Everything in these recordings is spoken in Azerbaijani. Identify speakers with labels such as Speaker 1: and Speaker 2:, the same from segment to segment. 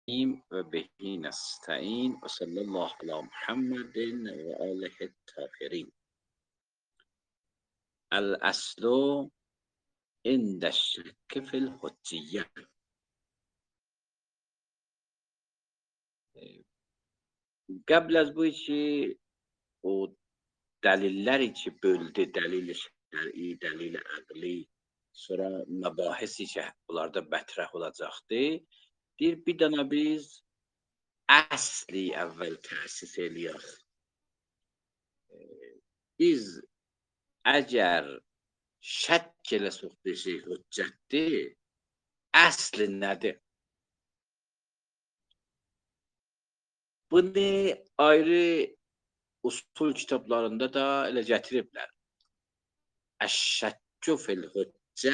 Speaker 1: ve bihi nesta'in ve sallallahu ala Muhammedin ve alihi tahirin. El aslu inde şekki fil hücciyye. Qəbl az bu ki o dəlillər ki böldü, dəlil şər'i, dəlil əqli, sonra məbahis ki bunlarda mətrəh olacaqdı. Deyir bir dənə biz əsli əvvəl təsis eləyək. Biz əgər şək eləsək bir şey hüccətdir, əsli nədir? Bunu ayrı usul kitablarında da elə gətiriblər. Əşşəkkü fil hüccə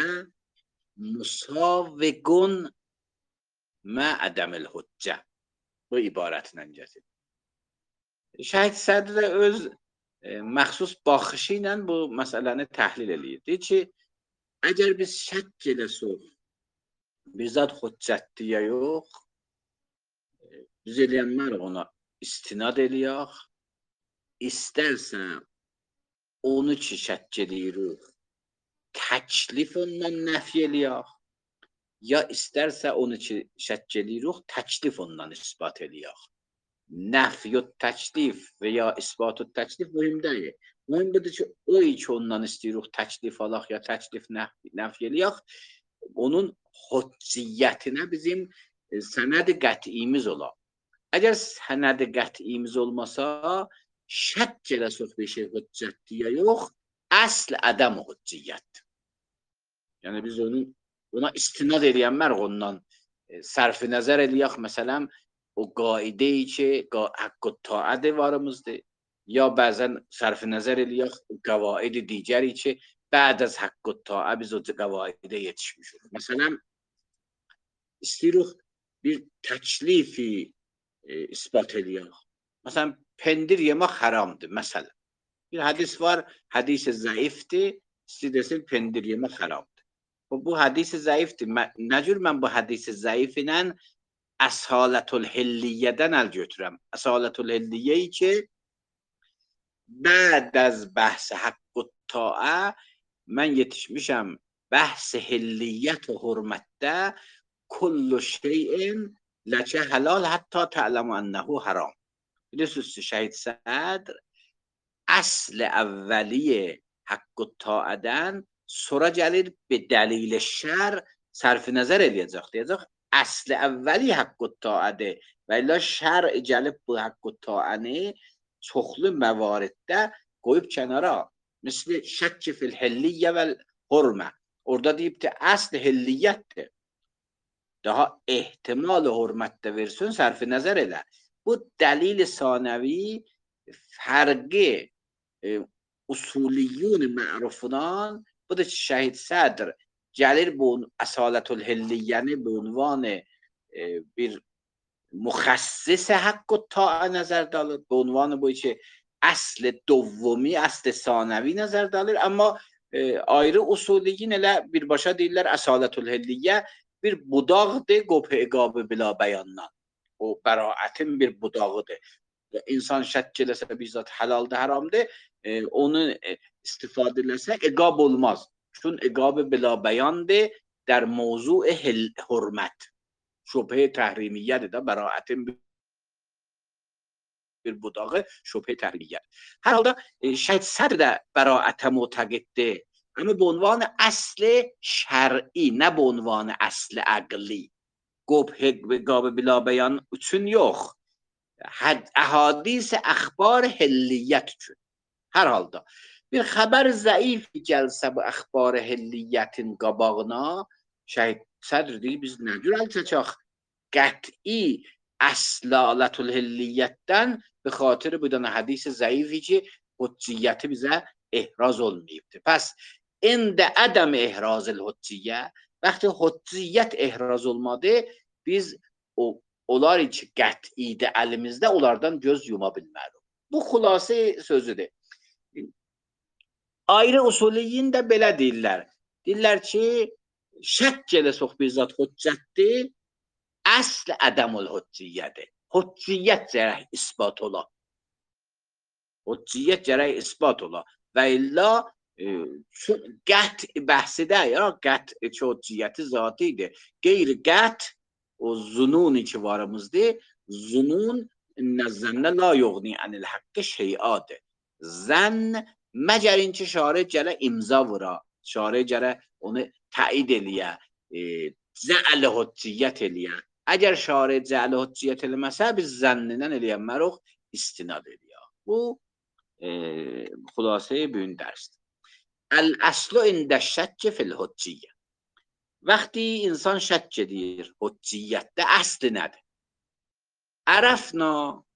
Speaker 1: musaviqun mə ədəmil hüccə. Bu ibarətlə gətirib. Şəhid Sədr də öz məxsus baxışı ilə bu məsələni təhlil eləyir. Deyir ki, əgər biz şək eləsək, bizzat hüccətdir ya yox, biz eləyənlər ona istinad eləyək, istərsə onu ki şək eləyirik, təklif ondan nəfi eləyək, ya istərsə onu ki şək eləyirik, təklif ondan isbat eləyək. Nəfy təklif və ya isbat təklif mühüm deyil. Mühüm budur ki, o ki ondan istəyirik təklif alaq ya təklif nəfi eləyək, onun hücciyyətinə bizim sənəd-i qət'imiz olar. Əgər sənəd-i qət'imiz olmasa, şək eləsək bir şey hüccətdir ya yox, əsl ədəm hücciyyətdir. Yəni biz ona istinad eləyənlər ondan sərf-i nəzər eləyək, məsələn, o qaidə-i ki, haqqı taət varımızdır, ya bəzən sərf-i nəzər eləyək, qəvaid digəri ki, bəd az haqqı taət biz o qəvaidə yetişmişik. Məsələn, istəyirik bir təklifi isbat eləyək. Məsələn, pendir yemək haramdır, məsələn. Bir hədis var, hədis-i zəifdir, istəyirsin pendir yemək haramdır. Bu hədis-i zəifdir. Nə cür mən bu hədis-i zəif ilə əsalətül hilliyyədən əl götürəm. Əsalətül hilliyyeyi ki, bəd az bəhs-i haqqı taə mən yetişmişəm bəhs-i hilliyyət və hürmətdə kullu şeyin ləkə halal hətta tə'ləmu ənəhu haram. Bilirsiniz ki, Şəhid Sədr əsl əvvəliyə haqqı taədən sonra gəlir be dəlil şər sərf nəzər eləyəcək. Deyəcək, əsl əvvəli haqqı taədir və ilə şər gəlib bu haqqı taəni çoxlu məvariddə qoyub kənara. Misli şəkki fil hilliyyə və hürmə. Orada deyib ki, əsl hilliyyətdir. Daha ehtimal hürmətdə versin, sərf nəzər elə. Bu dəlil sanəvi fərqi usuliyyun mərufundan budur ki, Şəhid Sədr gəlir bu əsalətül hilliyyəni bu ünvan bir müxəssis haqqı taə nəzərdə alır. Bu ünvanı bu ki, əsl dovvumi, əsl sanəvi nəzərdə alır. Amma ayrı usuliyyin elə birbaşa deyirlər əsalətül hilliyyə bir budaqdır, qopə-iqabı bila bəyandan. O bəraətin bir budağıdır. İnsan şəkk eləsə bizzat halaldır, haramdır, onu istifadə eləsə iqab olmaz. Çün iqab bila bəyandır در موضوع hürmət. Şübhə təhrimiyyədir də, bəraətin bir budağı şübhə təhrimiyyədir. Hər halda Şəhid Sədr də bəraətə mütəqiddir. Amma bu ünvan əsli şər'i, nə bu ünvan əsli əqli. Qab bila bəyan üçün yox. Əhadis əxbar hilliyyət üçün. Hər halda bir xəbər zəif gəlsə bu əxbar hilliyyətin qabağına, Şəhid Sədr deyir, biz nə cür əl çəkək qəti əslalətül hilliyyətdən به خاطر بودن حدیث ضعیفی که حجیت bizə ehraz olmayıbdır. Pəs ində ədəm ehraz el-hücciyyə, vaxtı hücciyyət ehraz olmadı, biz onlar ki qətidir əlimizdə onlardan göz yuma bilmərik. Bu xülasə sözüdür. Ayrı usuliyyin də belə deyirlər. Deyirlər ki, şəkk eləsək bizzat hüccətdir, Asl عدم الحجیته. حجیت جره اثبات ola. حجیت جره اثبات ola. و الا قطع بحثی ده یا قطع چه حجیت ذاتی ده. غیر قطع و ظنونی که وارمızda ظنون ان الظن لا یغنی عن الحق شیئا ده. زن مگر اینکه شارع جره امضا ورا. شارع جره onu تایید eliye. Cəl hüccət eliyə. Əgər şari cəl hüccət eləməsə, biz zənnindən eləyənmərik, istinad eləyək. Bu xülasəyə büyün dərsdir. Əl-əslu ində şəkki fil-hücciyyə. Vaxtı insan şəkk edir hücciyyətdə, əsli nədir? Ərəfna,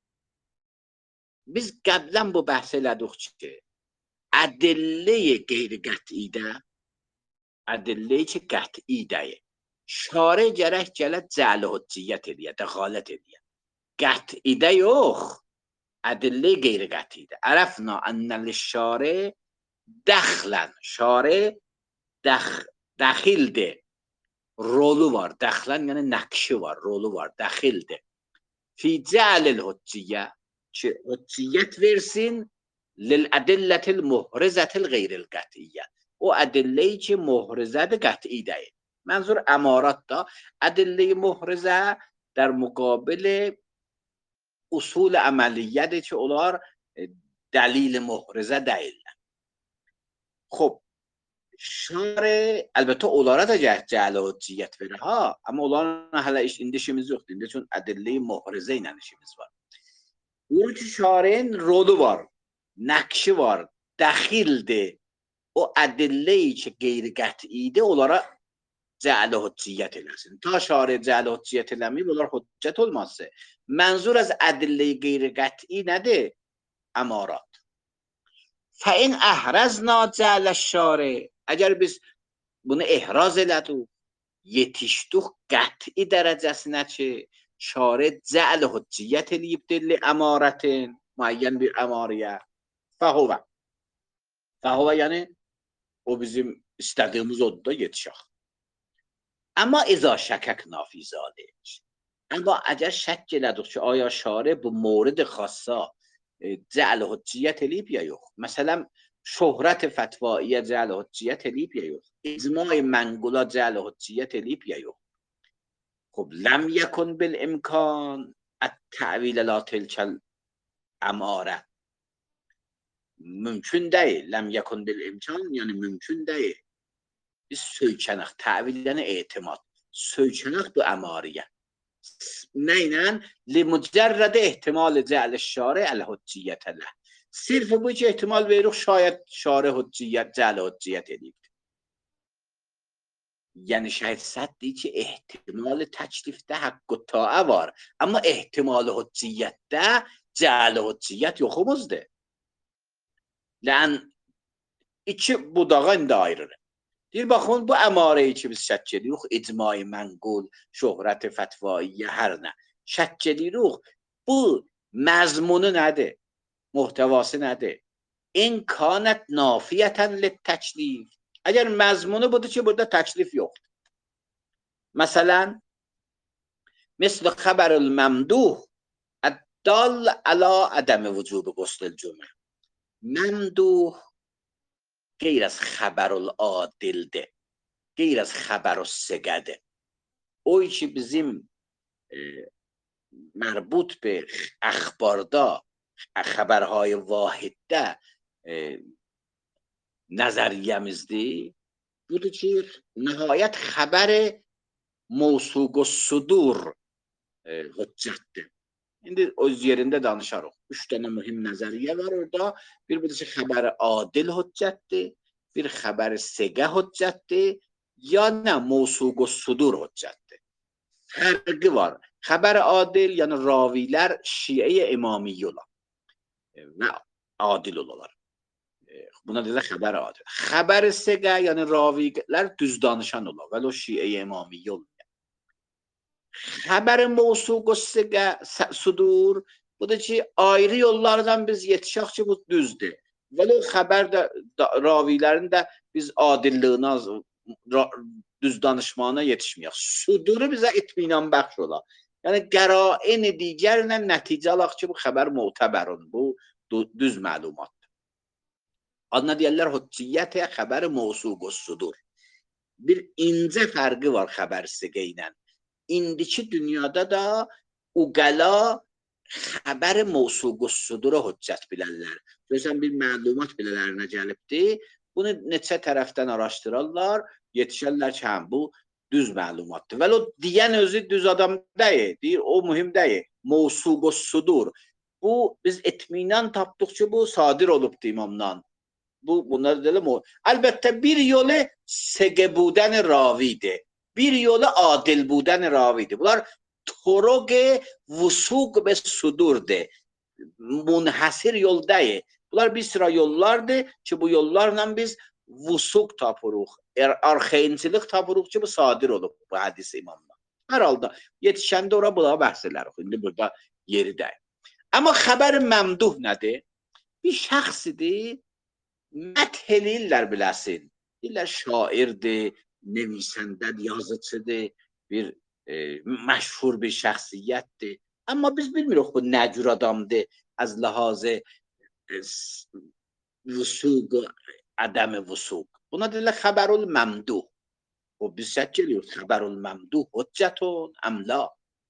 Speaker 1: biz qəblən bu bəhs elədik ki, ədillə-i qeyri-qətidə, ədillə-i ki, qətidə şarع gərək gələ cəl hücciyyət eləyə, dəxalət eləyə. Qətidə yox, ədillə qeyri-qətidə. Ərəfna ənəl şarع dəxlən, şarع dəxildir. Rolu var, dəxlən yəni nəqşi var, rolu var, dəxildir. Fi cəlil hücciyyə, ki hücciyyət versin lil-ədillətil muhrizətil qeyri-qətiyyə. O ədilləyi ki muhrizədir, qətidə. منظور امارات دا ادله محرزه در مقابل اصول عملیت که اولار دلیل محرزه دلیل. خب شارع البته اولارا da cəl hücciyyət verir ha, amma onlarla hələ indi işimiz yoxdur. İndi üçün ədillə محرزه ilə işimiz var. Bunun ki şar'in rolu var, nəqşi var, dəxildir. O ədilləyi ki qeyri-qətidir onlara cəl hücciyyət eləsin. Ta şarع cəl hücciyyət eləməyib, onlar hüccət olmazsa. Mənzur az ədillə-i qeyri-qəti nədir? Əmarat. Fəin əhrəzna cəl şarع. Əgər biz bunu ehraz elədik, yetişdik qəti dərəcəsinə ki, şarع cəl hücciyyət eləyibdir li əmarətin, müəyyən bir əmariyə. Fəhuvə. Fəhuvə yəni o bizim istədiyimiz odur da yetişək. اما اذا شککنا فی ذلک. اما اگر شک elədik ki آیا شارع bu مورد خاصا جعل حجیت eləyib ya yox. Məsələn şöhrət fətvaiyə cəl hücciyyət eləyib ya yox. İcma-i mənqula cəl hücciyyət eləyib ya yox. خب لم یکن بالامکان التأویل لا تلک الاماره. Mümkün deyil. Lem yekun bil imkan yani mümkün değil. Biz söykənək, təvildən etimad. Söykənək bu əmariyə. Nə ilə? Limücərrədə ehtimal cəl şarዕ əl-hücciyyətə ləh. Sırf bu ki ehtimal veririk şayət şarዕ hücciyyət, cəl hücciyyət edibdir. Yəni şayət səddir ki ehtimal təklifdə haqqı taə var. Amma ehtimal hücciyyətdə cəl hücciyyət yoxumuzdur. Lən iki budağa indi ayrılır. Deyir baxın bu əmarəyi ki biz şəkk edirik, icma-i mənqul, şöhrət fətvaiyə hər nə şəkk edirik. Bu məzmunu nədir? Muhtəvası nədir? İn kanət nafiyyətən lit-təklif. Əgər məzmunu budur ki burada təklif yoxdur. Məsələn misl xəbərül məmduh əddal əla ədəmi vücubu quslil cümə. Məmduh غیر از خبر العادل غیر از خبر الثقه. اوی که bizim مربوط به اخباردا خبرهای واحده نظریemizdir. Budur ki nihayət xəbər mövsuq sudur hüccətdir. İndi öz yerində danışarıq. 3 dənə mühüm nəzəriyyə var orada. Bir budur ki xəbəri adil hüccətdir, bir xəbəri səqə hüccətdir, ya nə mövsuq sudur hüccətdir. Fərqi var. Xəbəri adil yəni ravilər şiə imamiyyə olar və adil olar. Buna deyirlər xəbər adil. Xəbəri səqə yəni ravilər düz danışan olar və o şiə imamiyyə olar. Xəbərin mövsuq sudur, bu da ki ayrı yollardan biz yetişək ki bu düzdür. Və o xəbər də ravilərin də biz adilliyinə düz danışmana yetişməyək. Suduru bizə itminan bəxş ola. Yəni qərain digərlə nəticə alaq ki, bu xəbər mu'təbərun, bu düz məlumatdır. Adına deyərlər hücciyyə xəbər mövsuqus sudur. Bir incə fərqi var xəbər siqə ilə. İndiki dünyada da uqəla xəbər mövsuqus sudura hüccət bilərlər. Görürsən bir məlumat bilələrinə gəlibdir. Bunu neçə tərəfdən araşdırırlar, yetişərlər ki, həm bu düz məlumatdır. Vəli o deyən özü düz adam deyil, deyir, o mühüm deyil. Mövsuqus sudur. Bu biz etminan tapdıq ki, bu sadir olubdu imamdan. Bunlar deyiləm o. Əlbəttə bir yolu səqə budən ravidir. Bir yolu adil budən ravidir. Bunlar turuq vusuq və sudurdur. Munhasir yol deyil. Bunlar bir sıra yollardır ki, bu yollarla biz vusuq tapırıq. Arxeyincilik tapırıq ki, bu sadir olub bu hədis imamdan. Hər halda yetişəndə ora buna bəhs edərik. İndi burada yeri deyil. Amma xəbər məmduh nədir? Bir şəxsidir, məth eləyirlər biləsin. Deyirlər şairdir, nevisəndədir, yazıcıdır, bir məşhur bir şəxsiyyətdir. Amma biz bilmirik bu nə cür adamdır, az ləhazı vusuq, ədəm-i vusuq. Buna deyirlər xəbərul məmduh. O biz səhv edirik, xəbərul məmduh hüccətun əmla.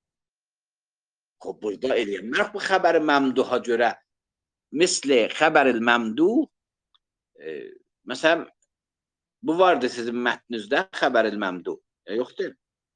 Speaker 1: Xub burada eləyəmək bu xəbər məmduha görə misli xəbəril məmduh məsələn bu vardı sizin mətninizdə xəbəril məmduh. Yoxdur.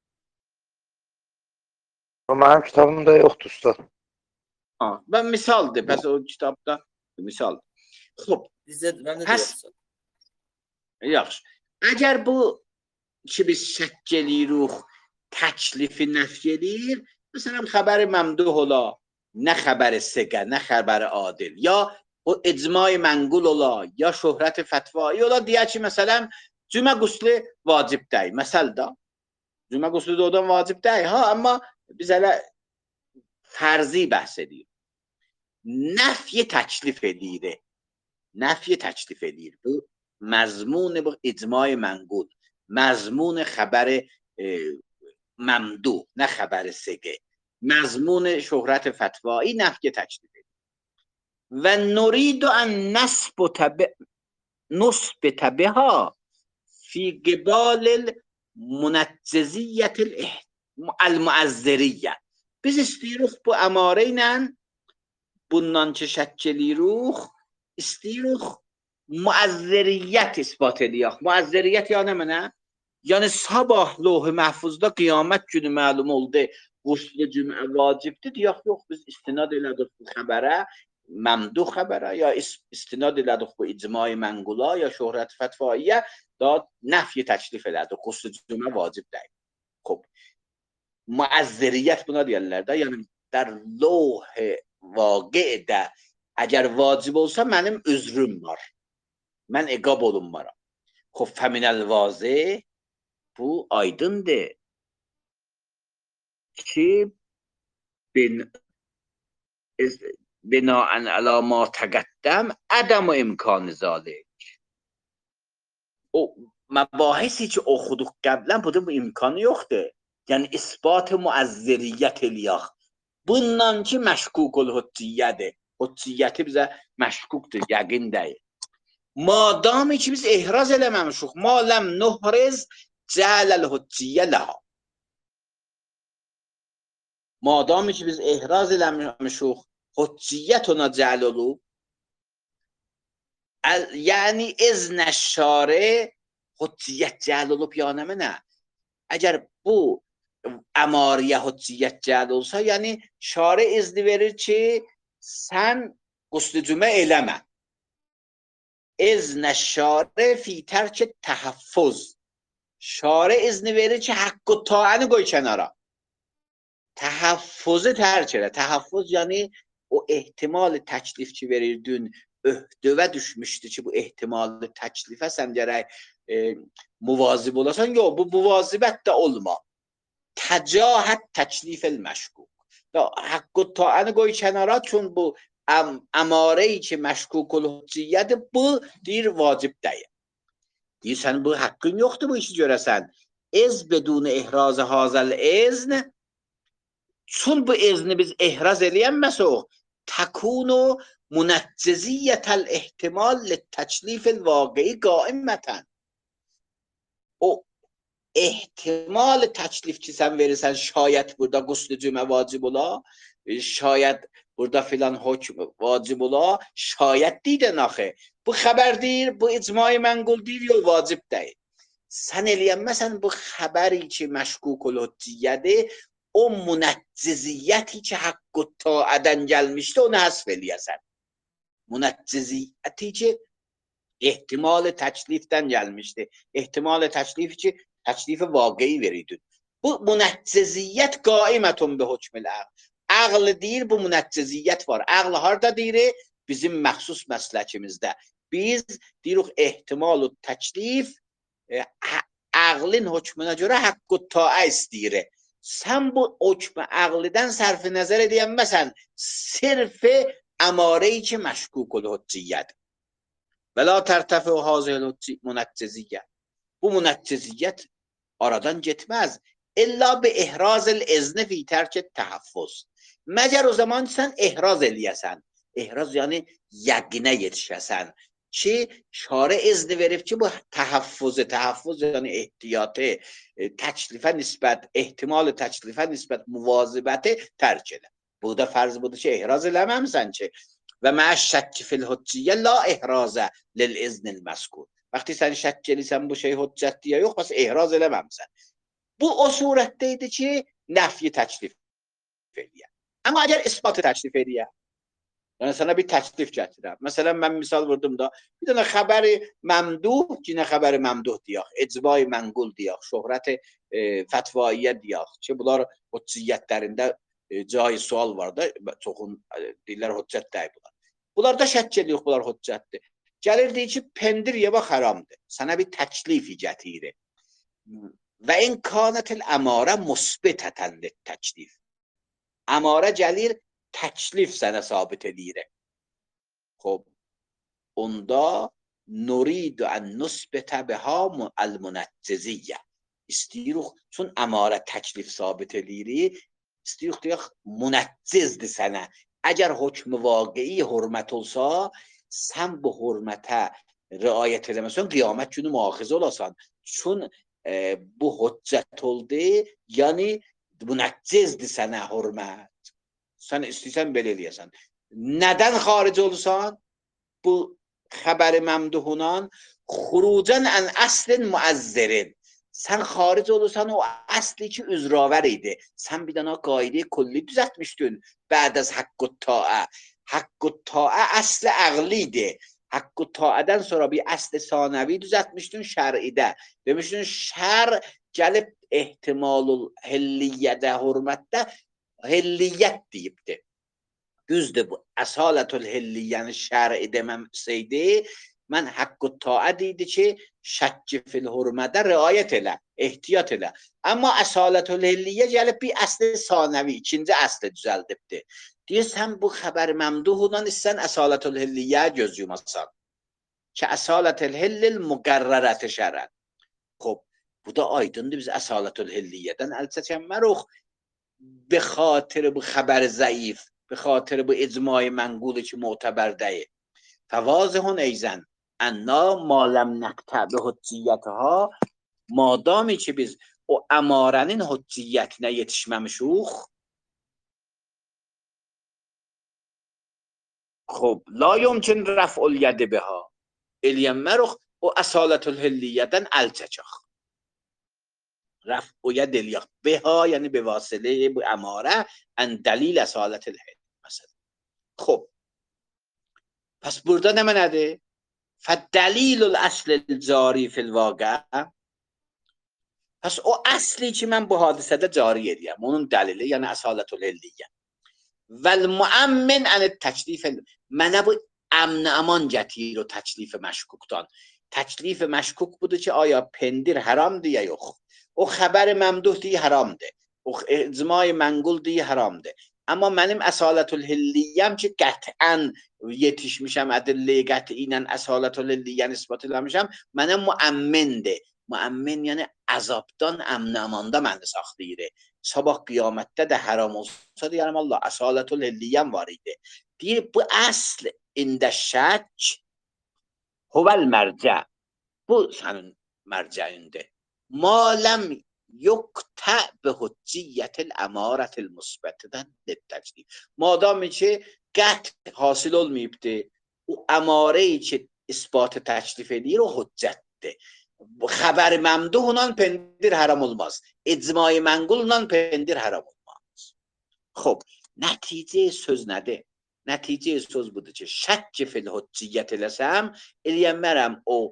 Speaker 2: Mənim kitabımda yoxdur usta.
Speaker 1: Ben misaldır. Pəs o kitabda misaldır. Xub.
Speaker 3: Bizdə məndə də yoxsa.
Speaker 1: Yaxşı. Əgər bu ki biz şəkk eləyirik, təklifi nəfy eləyir, məsələn xəbəri məmduh ola, nə xəbəri siqə, nə xəbəri adil, ya o icma-i mənqul ola, ya şöhrət fətvai ola, deyək ki, məsələn, cümə quslu vacib deyil. Məsəl da, cümə quslu doğudan vacib deyil, amma biz hələ fərzi bəhs edirik. Nəfyi təklif edir. Nəfyi təklif edir. Bu məzmun bu icma-i mənqul, məzmun xəbəri məmduh, nə xəbəri siqə, məzmun şöhrət fətvai nəfyi təklif edir. Və nuridu ən nusbit biha fi qibal munəccəziyyət el-muəzziriyyə. Biz istəyirik bu əmarə ilə bundan ki şəkk eləyirik, istəyirik müəzziriyyət isbat eləyək. Müəzziriyyət yəni mənə? Yəni sabah lövh-i məhfuzda qiyamət günü məlum oldu, qusl cümə vacibdir, deyək, yox, biz istinad elədik bu xəbərə, məmduh xəbərə, ya istinad elədik bu icma-i mənqula, ya şöhrət fətvaiyə, da nəfyi təklif elədik, qusl cümə vacib deyil. Xub. Müəzziriyyət buna deyərlər də, yəni در لوح واقع də əgər vacib olsa mənim üzrüm var. Mən iqab olunmaram. Xub fəminəl vazih bu aydındır ki binaən əla ma təqəddəm ədəm imkanı zalik. O məbahisi ki oxuduq qəblən bunun bu imkanı yoxdur. Yəni isbat-ı müəzziriyyət eləyək. Bundan ki məşkukul hücciyyədir. Hücciyyəti bizə məşkukdur, yəqin deyil. Madami ki biz ehraz eləməmişik, ma ləm nuhriz cələl hücciyyə ləha. Madami ki biz ehraz eləməmişik, hücciyyət ona cəl olub, yəni iznə şari hücciyyət cəl olub yəni mənə. Əgər bu əmariyə hücciyyət cəl olsa, yəni şari izni verir ki, sən qusl cümə eləmə. İznə şari fi tərk təhəffuz. Şari izni verir ki, haqqı taəni qoy kənara. Təhəffuzu tərk elə. Təhəffuz yəni o ehtimal təklif ki verirdin, öhdəvə düşmüşdü ki, bu ehtimal təklifə sən gərək muvazib olasan. Yox, bu muvazibət də olma. Təcahət təklif el-məşkuk. Haqqı taəni qoy kənara, çün bu əmarəyi ki məşkukul hücciyyədir, bu deyir vacib deyil. Deyir, sən bu haqqın yoxdur bu işi görəsən. از بدون احراز هازل اذن، چون bu izni biz ihraz eləyənməsək, takunu munəccəziyyət el-ihtimal lit-təklif el-vaqi qaimətən. O ehtimal təklif ki sən verirsən, şayət burada qusl-i cümə vacib ola, şayət burada filan hökm vacib ola, şayət deyilən axı. Bu xəbər deyil, bu icma-i mənqul deyil, yox vacib deyil. Sən eləyənməsən bu xəbəri ki məşkuk-ül-hücciyədir, o munəccəziyyəti ki haqq-ı taədən gəlmişdi, onu həsf eləyəsən. Munəccəziyyəti ki ehtimal təklifdən gəlmişdi. Ehtimal təklifi ki təklif vaqei verirdin. Bu munəccəziyyət qaimətun bi hükmül əql. Əql deyir, bu munəccəziyyət var. Əql harda deyir? Bizim məxsus məsləkimizdə. Biz deyirik ehtimal təklif əqlin hökmünə görə haqq-ı taə istəyir. Sən bu hökmü əqlidən sərf nəzər edəyənməsən, sirf əmarəyi ki məşkuk-ül-hücciyədir. Və la tərtəfi o hazil munəccəziyyət. Bu munəccəziyyət aradan getməz. İlla bi ihrazil izni fi tərk təhaffuz. Məgər o zaman sən ihraz eləyəsən. İhraz yəni yəqinə yetişəsən. Ki şarə izni verib ki bu təhaffuz yəni ehtiyatı, təklifə nisbət, ehtimal təklifə nisbət müvazibəti tərk elə. Burada fərz budur ki ihraz eləməmsən ki. Və məəş şəkki fil hücciyyə la ihrazə lil iznil məskur. Vaxtı sən şəkk eləysən bu şey hüccətdir ya yox, bəs ihraz eləməmsən. Bu o surətdə idi ki nəfyi təklif eləyər. Amma əgər isbatı təklif eləyər, yəni sana bir təklif gətirəm. Məsələn mən misal vurdum da, bir dənə xəbəri məmduh, yine xəbəri məmduh deyək, icma-i mənqul deyək, şöhrət fətvaiyə deyək ki, bunlar hücciyyətlərində caiz sual var da, çoxun deyirlər hüccət deyil bunlar. Bunlarda şəkk edirik, bunlar hüccətdir. Gəlir deyir ki, pendir yemək haramdır. Sana bir təklifi gətirir. Və in kanətil əmarə musbitətən lit təklif. Əmarə gəlir, təklif sənə sabit edir. Xob, onda nuridu ən nusbitə biha əl-munəcciziyyə. İstəyirik, çün əmarə təklif sabit edir, istəyirik deyək, munəccizdir sənə. Əgər hökm-i vaqei hürmət olsa, sən bu hürmətə riayət edəməsən, qiyamət günü müaxizə olasan. Çün bu hüccət oldu, yəni munəccizdir sənə hürmət. Sən istəyirsən belə eləyəsən. Nədən xaric olursan? Bu xəbəri məmduhunan xurucan ən əslin müəzzirin. Sən xaric olursan o əsli ki üzravər idi. Sən bir dənə qayde kulli düzəltmişdin. Bəd az haqqı taə. Haqqı taə əsli əqliydi. Haqqı taədən sonra bir əsli sanəvi düzəltmişdin şər'idə. Demişdin şər gəlib ehtimalul hilliyyədə, hürmətdə hilliyyət deyibdir. Düzdür bu. Əsalətül hilliyyəni şər'i deməmsəydi, mən haqqı taə deydi ki, şəkki fil hürmədə riayət elə, ehtiyat elə. Amma əsalətül hilliyyə gəlib bir əsli sanəvi, ikinci əsli düzəldibdir. Deyirsən bu xəbər məmduhudan istən əsalətül hilliyyə göz yumasan. Ki əsalətül hillil müqərrərəti şərən. Xob, bu da aydındır, biz əsalətül hilliyyədən əl çəkənmərik. Be xatir bu xəbər zəif, be xatir bu icma-i mənqulu ki معتبر deyil. فواضح ایزن انا ما لم نقطع به hücciyyətha, madami ki biz o əmarənin hücciyyətinə yetişməmişik, xob, la yumkin rəf'ul yədi biha, eləyənmərik o əsalətül hilliyyədən əl çəkək. Rəf'u yəd eləyək biha, yəni bevasile bu əmarə ən dəlil əsalətül hill. Məsələn. Xob, pəs burada nə mənədir? Fəddəlilul əslil cari fil vaqə. Pəs o əsli ki mən bu hadisədə cari edəyəm. Onun dəlili, yəni əsalətül hilliyyə. Vəl müəmmin ənət təklif. Mənə bu əmn əman gətirir o təklif məşkukdan. Təklif məşkuk budur ki, aya pendir haramdır ya yox. O xəbər məmduh deyə haramdır. O icma-i mənqul deyə haramdır. Amma mənim əsalətül hilliyyəm ki, qətən yetişmişəm, ədillə-i qəti ilə əsalətül hilliyyən ispat eləmişəm, mənə müəmmindir. Müəmmin yəni əzabdan əmn-əmanda məni saxlayır. Sabah qiyamətdə də haram olsa deyərəm Allah, əsalətül hilliyyəm var idi. Deyir bu əsl ində şək huvel mərcə. Bu sənin mərcəyindir. Maləm yuqtə bi hücciyyətil əmarətil müsbətdən təcdid. Madami ki qət hasil olmayıbdı, o əmarəyi ki isbatı təklif edir o hüccətdir. Xəbər məmduhla pendir haram olmaz. İcmai mənqulla pendir haram olmaz. Xob, nəticə söz nədir? Nəticə söz budur ki, şəkk fil hücciyyət eləsəm, eləyənmərəm o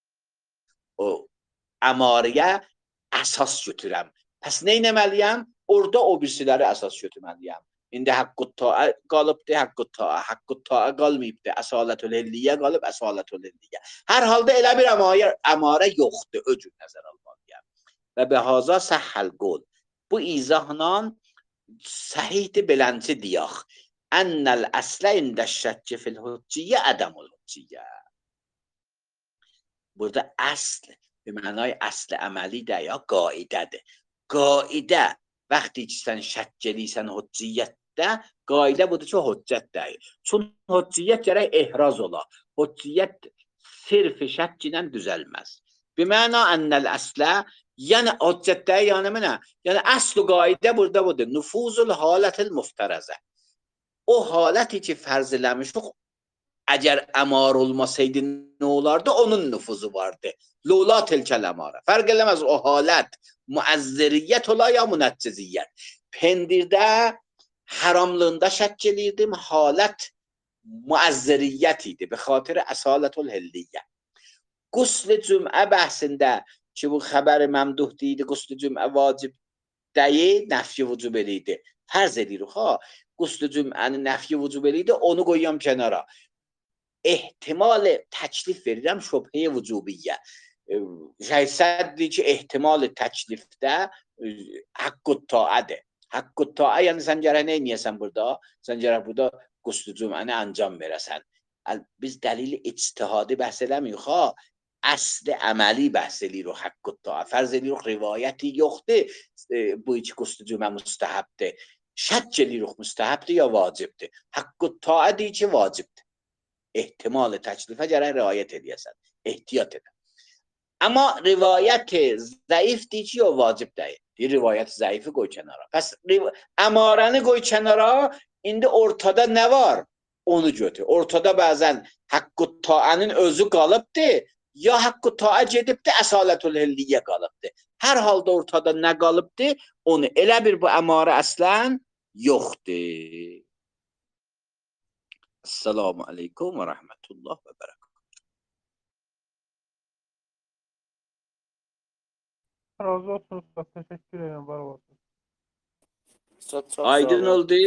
Speaker 1: əmarəyə əsas götürəm. Pəs nə etməliyəm? Orada o birisiləri əsas götürməliyəm. İndi haqqı ta'a qalıbdı, haqqı ta'a qalmayıbdı. Əsalətül hilliyə qalıb, əsalətül hilliyə. Hər halda elə bir əmarə yoxdur, öcür nəzər almalıyam. Və bəhaza səhhəl qol. Bu izahla səhihdir belənci deyək. Ənəl əslə ində şəkki fil hücciyyə ədəmul hücciyyə. Burada əsl, به معنای اصل عملی ده یا قاعده ده. قاعده وقتی که sen şək eləysən hücciyyətdə, qaidə budur ki, hüccət deyil. Çünki hücciyyət gərək ehraz ola. Hücciyyət sirf şək ilə düzəlməz. Biməna ennel əslə, yəni hüccətdə yəni nə? Yəni əsl qaidə burada budur. Nüfuzul halətil müftərəzə. O haləti ki fərz eləmişik, əgər əmar olmasaydı nə olardı? Onun nüfuzu vardı. Lola tilkəl əmarə. Fərq eləməz o halət müəzziriyyət ola ya münəcciziyyət. Pendirdə haramlığında şək eləyirdim, halət müəzziriyyət idi. Be xatir əsalətül hilliyyə. Qusl cümə bəhsində ki bu xəbər məmduh deyildi, qusl cümə vacib deyil, nəfyi vücub eləyirdi. Fərz edirik ha, qusl cüməni nəfyi vücub eləyirdi, onu qoyuyorum kənara. Ehtimal təklif verirəm şübhə vücubiyyə. Şəhsəddir ki, ehtimal təklifdə haqqı taədir. Haqqı taə, yəni sən gərək nə edəyəsən burada? Sən gərək burada qusl cüməni ancam verəsən. Biz dəlil ictihadi bəhs eləmirik ha. Əsl əməli bəhs eləyirik haqqı taə. Fərz eləyirik rivayəti yoxdur. Bu iki qusl cümə müstəhəbdir. Şək eləyirik müstəhəbdir ya vacibdir. Haqqı taə deyir ki, vacibdir. Ehtimal təklifə gərək riayət edəyəsən. Ehtiyat edək. Amma rivayət zəif deyir ki, o vacib deyil. Bir rivayət zəifi qoy kənara. Pəs əmarəni qoy kənara, indi ortada nə var? Onu götür. Ortada bəzən haqqı taənin özü qalıbdır, ya haqqı taə gedibdir, əsalətül hilliyyə qalıbdır. Hər halda ortada nə qalıbdır? Onu elə bir bu əmarə əslən yoxdur. Esselamu aleykum və rəhmətullah və bərəkət.
Speaker 3: Razı olsun usta. Teşekkür ederim. Var olsun.
Speaker 4: Çok
Speaker 1: Aydın
Speaker 4: sağ olun.
Speaker 1: oldu.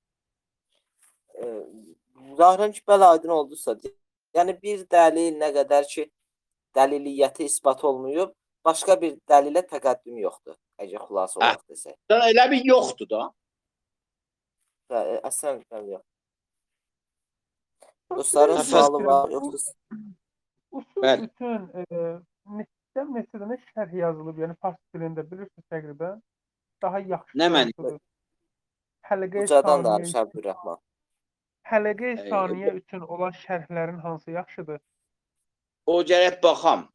Speaker 4: Zahirən ki, bəli aydın oldusa, yəni bir dəlil nə qədər ki, dəliliyyəti isbat olmayıb, başqa bir dəlilə təqəddüm yoxdur, əgər xülasə olaraq desək.
Speaker 1: Elə bir yoxdur da.
Speaker 4: Əslən yox. Dostların sualı var, yoxsa?
Speaker 3: Usul bütün məsələnin şərh yazılıb, yəni fars dilində bilirsiniz təqribən. Daha yaxşı.
Speaker 1: Nə məni?
Speaker 3: Həlqə-i
Speaker 4: Ucadan da
Speaker 3: saniyə,
Speaker 4: Şəbdürrəhman.
Speaker 3: həlqə-i saniyə üçün olan şərhlərin hansı yaxşıdır?
Speaker 1: O gərək baxam.